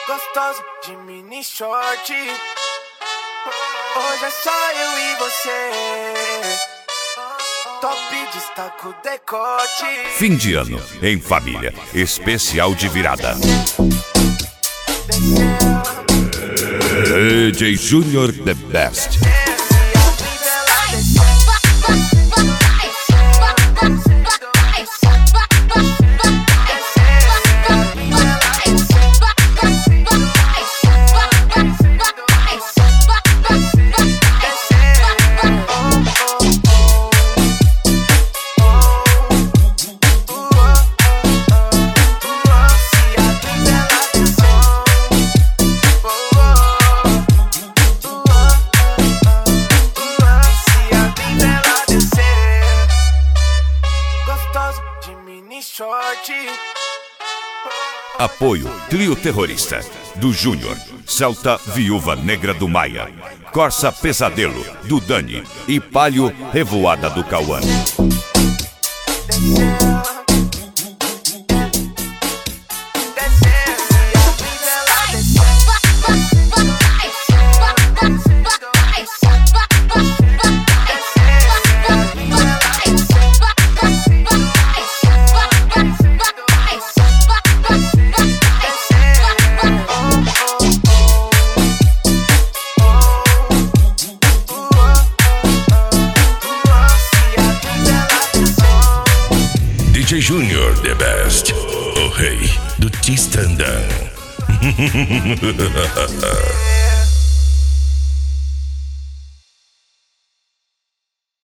Gostoso de mini short. Hoje é só eu e você. Top destaca o decote. Fim de ano em família, especial de virada. DJ Junior The Best. De mini short. Apoio Trio Terrorista do Júnior, Celta Viúva Negra do Maia, Corsa Pesadelo do Dani e Palio Revoada do Cauã. DJ Junior The Best, o rei do Tistandão.